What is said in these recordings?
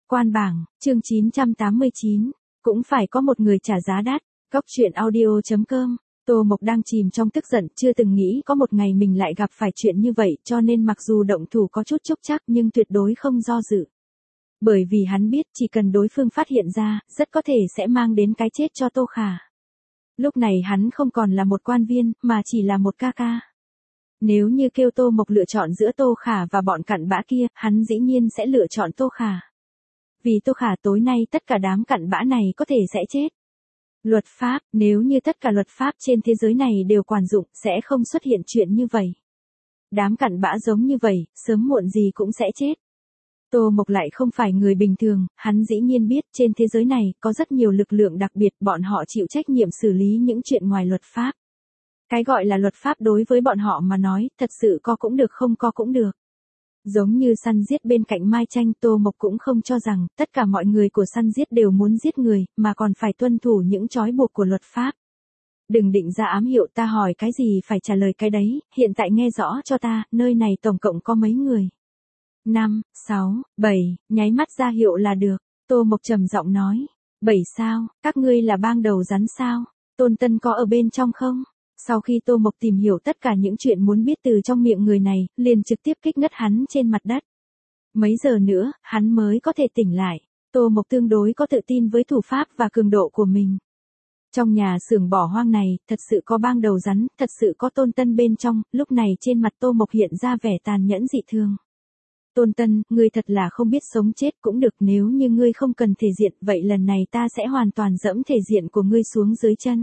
Quan bảng, chương 989. Cũng phải có một người trả giá đắt. Góc truyện audio.com. Tô Mộc đang chìm trong tức giận, chưa từng nghĩ có một ngày mình lại gặp phải chuyện như vậy, cho nên mặc dù động thủ có chút chốc chắc nhưng tuyệt đối không do dự. Bởi vì hắn biết chỉ cần đối phương phát hiện ra, rất có thể sẽ mang đến cái chết cho Tô Khả. Lúc này hắn không còn là một quan viên, mà chỉ là một ca ca. Nếu như kêu Tô Mộc lựa chọn giữa Tô Khả và bọn cặn bã kia, hắn dĩ nhiên sẽ lựa chọn Tô Khả. Vì Tô Khả tối nay tất cả đám cặn bã này có thể sẽ chết. Luật pháp, nếu như tất cả luật pháp trên thế giới này đều quản dụng, sẽ không xuất hiện chuyện như vậy. Đám cặn bã giống như vậy, sớm muộn gì cũng sẽ chết. Tô Mộc lại không phải người bình thường, hắn dĩ nhiên biết trên thế giới này có rất nhiều lực lượng đặc biệt, bọn họ chịu trách nhiệm xử lý những chuyện ngoài luật pháp. Cái gọi là luật pháp đối với bọn họ mà nói, thật sự có cũng được không có cũng được. Giống như săn giết bên cạnh Mai Tranh, Tô Mộc cũng không cho rằng tất cả mọi người của săn giết đều muốn giết người, mà còn phải tuân thủ những trói buộc của luật pháp. Đừng định ra ám hiệu, ta hỏi cái gì phải trả lời cái đấy, hiện tại nghe rõ cho ta, nơi này tổng cộng có mấy người? 5, 6, 7, nháy mắt ra hiệu là được. Tô Mộc trầm giọng nói. 7 sao, các ngươi là bang đầu rắn sao? Tôn Tân có ở bên trong không? Sau khi Tô Mộc tìm hiểu tất cả những chuyện muốn biết từ trong miệng người này, liền trực tiếp kích ngất hắn trên mặt đất. Mấy giờ nữa, hắn mới có thể tỉnh lại. Tô Mộc tương đối có tự tin với thủ pháp và cường độ của mình. Trong nhà xưởng bỏ hoang này, thật sự có bang đầu rắn, thật sự có Tôn Tân bên trong, lúc này trên mặt Tô Mộc hiện ra vẻ tàn nhẫn dị thường. Tôn Tân, ngươi thật là không biết sống chết cũng được, nếu như ngươi không cần thể diện, vậy lần này ta sẽ hoàn toàn dẫm thể diện của ngươi xuống dưới chân.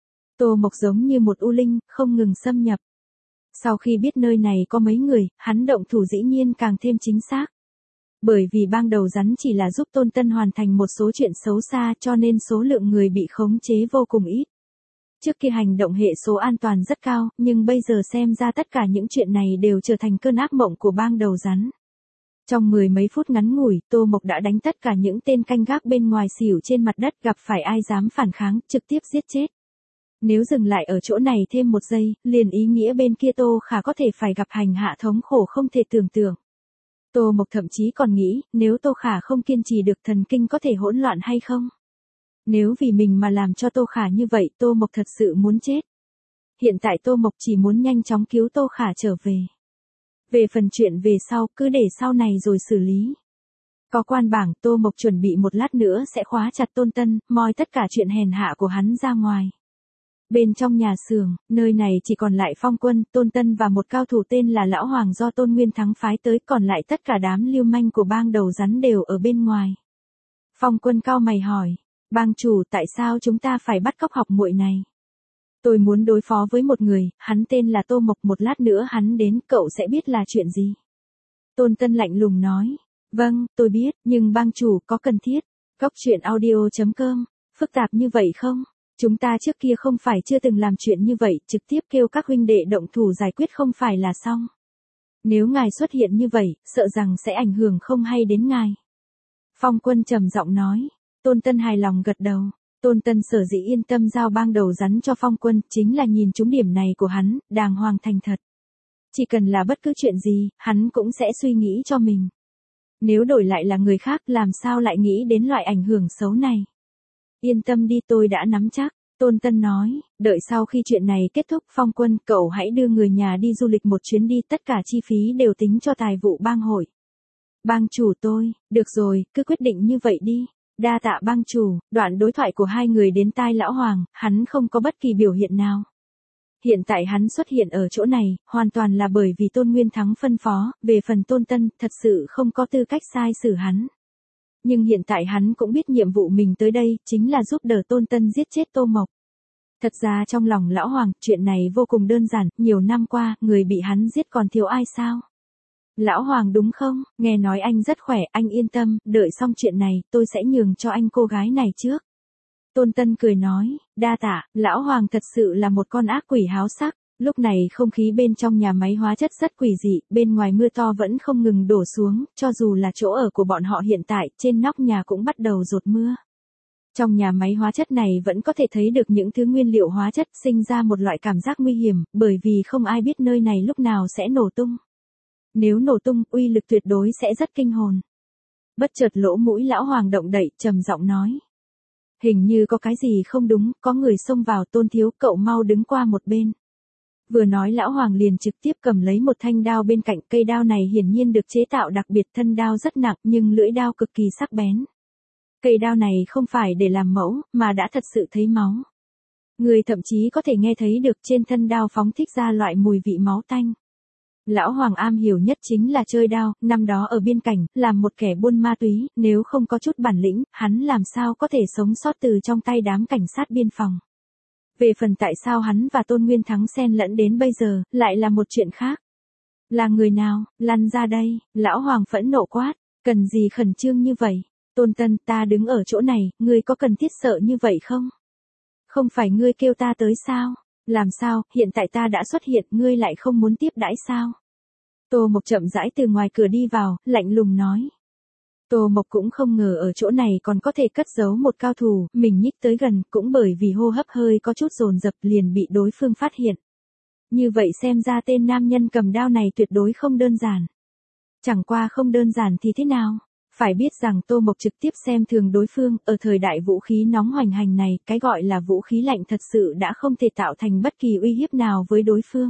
Tô Mộc giống như một u linh, không ngừng xâm nhập. Sau khi biết nơi này có mấy người, hắn động thủ dĩ nhiên càng thêm chính xác. Bởi vì bang đầu rắn chỉ là giúp Tôn Tân hoàn thành một số chuyện xấu xa, cho nên số lượng người bị khống chế vô cùng ít. Trước kia hành động hệ số an toàn rất cao, nhưng bây giờ xem ra tất cả những chuyện này đều trở thành cơn ác mộng của bang đầu rắn. Trong 10 mấy phút ngắn ngủi, Tô Mộc đã đánh tất cả những tên canh gác bên ngoài xỉu trên mặt đất, gặp phải ai dám phản kháng, trực tiếp giết chết. Nếu dừng lại ở chỗ này thêm một giây, liền ý nghĩa bên kia Tô Khả có thể phải gặp hành hạ thống khổ không thể tưởng tượng. Tô Mộc thậm chí còn nghĩ, nếu Tô Khả không kiên trì được thần kinh có thể hỗn loạn hay không? Nếu vì mình mà làm cho Tô Khả như vậy, Tô Mộc thật sự muốn chết. Hiện tại Tô Mộc chỉ muốn nhanh chóng cứu Tô Khả trở về. Về phần chuyện về sau, cứ để sau này rồi xử lý. Có quan bảng, Tô Mộc chuẩn bị một lát nữa sẽ khóa chặt Tôn Tân, moi tất cả chuyện hèn hạ của hắn ra ngoài. Bên trong nhà xưởng, nơi này chỉ còn lại Phong Quân, Tôn Tân và một cao thủ tên là Lão Hoàng do Tôn Nguyên Thắng phái tới, còn lại tất cả đám lưu manh của bang đầu rắn đều ở bên ngoài. Phong Quân cau mày hỏi, bang chủ, tại sao chúng ta phải bắt cóc học muội này? Tôi muốn đối phó với một người, hắn tên là Tô Mộc, một lát nữa hắn đến, cậu sẽ biết là chuyện gì. Tôn Tân lạnh lùng nói, vâng, tôi biết, nhưng bang chủ có cần thiết. Góc truyện audio.com, phức tạp như vậy không? Chúng ta trước kia không phải chưa từng làm chuyện như vậy, trực tiếp kêu các huynh đệ động thủ giải quyết không phải là xong. Nếu ngài xuất hiện như vậy, sợ rằng sẽ ảnh hưởng không hay đến ngài. Phong Quân trầm giọng nói. Tôn Tân hài lòng gật đầu. Tôn Tân sở dĩ yên tâm giao bang đầu rắn cho Phong Quân, chính là nhìn trúng điểm này của hắn, đàng hoàng thành thật. Chỉ cần là bất cứ chuyện gì, hắn cũng sẽ suy nghĩ cho mình. Nếu đổi lại là người khác, làm sao lại nghĩ đến loại ảnh hưởng xấu này. Yên tâm đi, tôi đã nắm chắc. Tôn Tân nói, đợi sau khi chuyện này kết thúc, Phong Quân, cậu hãy đưa người nhà đi du lịch một chuyến đi, tất cả chi phí đều tính cho tài vụ bang hội. Bang chủ tôi, được rồi, cứ quyết định như vậy đi. Đa tạ bang chủ. Đoạn đối thoại của hai người đến tai Lão Hoàng, hắn không có bất kỳ biểu hiện nào. Hiện tại hắn xuất hiện ở chỗ này, hoàn toàn là bởi vì Tôn Nguyên Thắng phân phó, về phần Tôn Tân, thật sự không có tư cách sai xử hắn. Nhưng hiện tại hắn cũng biết nhiệm vụ mình tới đây, chính là giúp đỡ Tôn Tân giết chết Tô Mộc. Thật ra trong lòng Lão Hoàng, chuyện này vô cùng đơn giản, nhiều năm qua, người bị hắn giết còn thiếu ai sao? Lão Hoàng đúng không? Nghe nói anh rất khỏe, anh yên tâm, đợi xong chuyện này, tôi sẽ nhường cho anh cô gái này trước. Tôn Tân cười nói, đa tạ, Lão Hoàng thật sự là một con ác quỷ háo sắc. Lúc này không khí bên trong nhà máy hóa chất rất quỷ dị, bên ngoài mưa to vẫn không ngừng đổ xuống, cho dù là chỗ ở của bọn họ hiện tại, trên nóc nhà cũng bắt đầu dột mưa. Trong nhà máy hóa chất này vẫn có thể thấy được những thứ nguyên liệu hóa chất, sinh ra một loại cảm giác nguy hiểm, bởi vì không ai biết nơi này lúc nào sẽ nổ tung. Nếu nổ tung, uy lực tuyệt đối sẽ rất kinh hồn. Bất chợt lỗ mũi lão Hoàng động đậy, trầm giọng nói. Hình như có cái gì không đúng, có người xông vào. Tôn thiếu, cậu mau đứng qua một bên. Vừa nói lão Hoàng liền trực tiếp cầm lấy một thanh đao bên cạnh. Cây đao này hiển nhiên được chế tạo đặc biệt, thân đao rất nặng nhưng lưỡi đao cực kỳ sắc bén. Cây đao này không phải để làm mẫu, mà đã thật sự thấy máu. Người thậm chí có thể nghe thấy được trên thân đao phóng thích ra loại mùi vị máu tanh. Lão Hoàng am hiểu nhất chính là chơi đao, năm đó ở biên cảnh, làm một kẻ buôn ma túy, nếu không có chút bản lĩnh, hắn làm sao có thể sống sót từ trong tay đám cảnh sát biên phòng. Về phần tại sao hắn và Tôn Nguyên Thắng xen lẫn đến bây giờ, lại là một chuyện khác. Là người nào, lăn ra đây, lão Hoàng phẫn nộ quát, cần gì khẩn trương như vậy, Tôn Tân, ta đứng ở chỗ này, ngươi có cần thiết sợ như vậy không? Không phải ngươi kêu ta tới sao? Làm sao, hiện tại ta đã xuất hiện, ngươi lại không muốn tiếp đãi sao? Tô Mộc chậm rãi từ ngoài cửa đi vào, lạnh lùng nói. Tô Mộc cũng không ngờ ở chỗ này còn có thể cất giấu một cao thủ, mình nhích tới gần, cũng bởi vì hô hấp hơi có chút dồn dập liền bị đối phương phát hiện. Như vậy xem ra tên nam nhân cầm đao này tuyệt đối không đơn giản. Chẳng qua không đơn giản thì thế nào? Phải biết rằng Tô Mộc trực tiếp xem thường đối phương, ở thời đại vũ khí nóng hoành hành này, cái gọi là vũ khí lạnh thật sự đã không thể tạo thành bất kỳ uy hiếp nào với đối phương.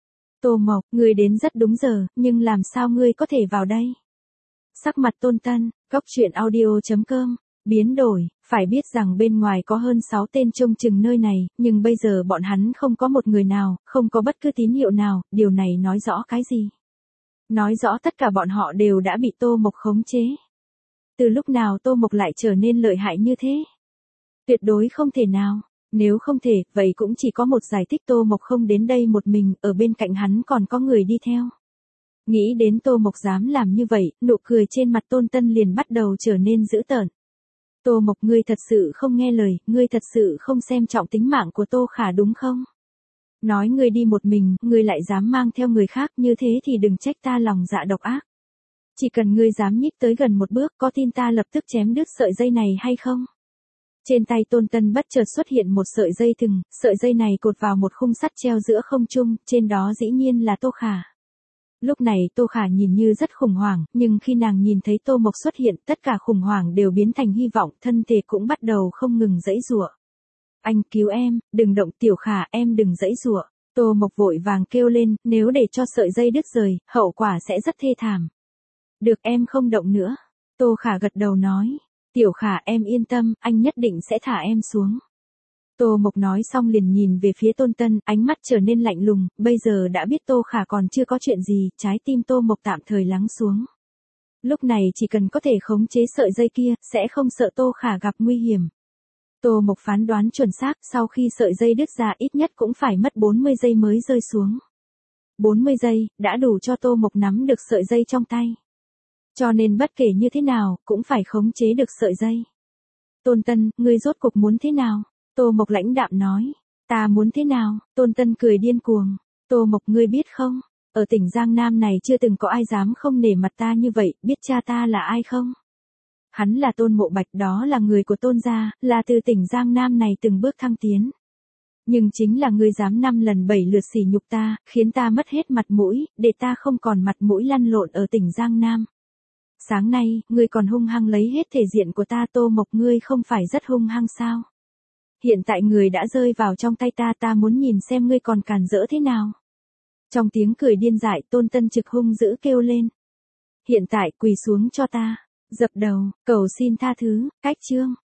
Tô Mộc, ngươi đến rất đúng giờ, nhưng làm sao ngươi có thể vào đây? Sắc mặt Tôn Tân, Coctruyện.audio.com, biến đổi, phải biết rằng bên ngoài có hơn 6 tên trông chừng nơi này, nhưng bây giờ bọn hắn không có một người nào, không có bất cứ tín hiệu nào, điều này nói rõ cái gì? Nói rõ tất cả bọn họ đều đã bị Tô Mộc khống chế. Từ lúc nào Tô Mộc lại trở nên lợi hại như thế? Tuyệt đối không thể nào. Nếu không thể, vậy cũng chỉ có một giải thích, Tô Mộc không đến đây một mình, ở bên cạnh hắn còn có người đi theo. Nghĩ đến Tô Mộc dám làm như vậy, nụ cười trên mặt Tôn Tân liền bắt đầu trở nên dữ tợn. Tô Mộc, ngươi thật sự không nghe lời, ngươi thật sự không xem trọng tính mạng của Tô Khả đúng không? Nói ngươi đi một mình, ngươi lại dám mang theo người khác, như thế thì đừng trách ta lòng dạ độc ác. Chỉ cần ngươi dám nhích tới gần một bước, có tin ta lập tức chém đứt sợi dây này hay không? Trên tay Tôn Tân bất chợt xuất hiện một sợi dây thừng, sợi dây này cột vào một khung sắt treo giữa không trung, trên đó dĩ nhiên là Tô Khả. Lúc này Tô Khả nhìn như rất khủng hoảng, nhưng khi nàng nhìn thấy Tô Mộc xuất hiện, tất cả khủng hoảng đều biến thành hy vọng, thân thể cũng bắt đầu không ngừng giãy giụa. Anh cứu em, đừng động, Tiểu Khả, em đừng giãy giụa. Tô Mộc vội vàng kêu lên, nếu để cho sợi dây đứt rời, hậu quả sẽ rất thê thảm. Được, em không động nữa. Tô Khả gật đầu nói. Tiểu Khả, em yên tâm, anh nhất định sẽ thả em xuống. Tô Mộc nói xong liền nhìn về phía Tôn Tân, ánh mắt trở nên lạnh lùng, bây giờ đã biết Tô Khả còn chưa có chuyện gì, trái tim Tô Mộc tạm thời lắng xuống. Lúc này chỉ cần có thể khống chế sợi dây kia, sẽ không sợ Tô Khả gặp nguy hiểm. Tô Mộc phán đoán chuẩn xác, sau khi sợi dây đứt ra ít nhất cũng phải mất 40 giây mới rơi xuống. 40 giây, đã đủ cho Tô Mộc nắm được sợi dây trong tay. Cho nên bất kể như thế nào, cũng phải khống chế được sợi dây. Tôn Tân, ngươi rốt cuộc muốn thế nào? Tô Mộc lãnh đạm nói. Ta muốn thế nào? Tôn Tân cười điên cuồng. Tô Mộc, ngươi biết không? Ở tỉnh Giang Nam này chưa từng có ai dám không nể mặt ta như vậy, biết cha ta là ai không? Hắn là Tôn Mộ Bạch, đó là người của Tôn gia, là từ tỉnh Giang Nam này từng bước thăng tiến. Nhưng chính là ngươi dám 5 lần 7 lượt sỉ nhục ta, khiến ta mất hết mặt mũi, để ta không còn mặt mũi lăn lộn ở tỉnh Giang Nam. Sáng nay, ngươi còn hung hăng lấy hết thể diện của ta. Tô Mộc, ngươi không phải rất hung hăng sao? Hiện tại người đã rơi vào trong tay ta, ta muốn nhìn xem ngươi còn càn rỡ thế nào. Trong tiếng cười điên dại, Tôn Tân trực hung dữ kêu lên. Hiện tại quỳ xuống cho ta, dập đầu, cầu xin tha thứ, cách chương.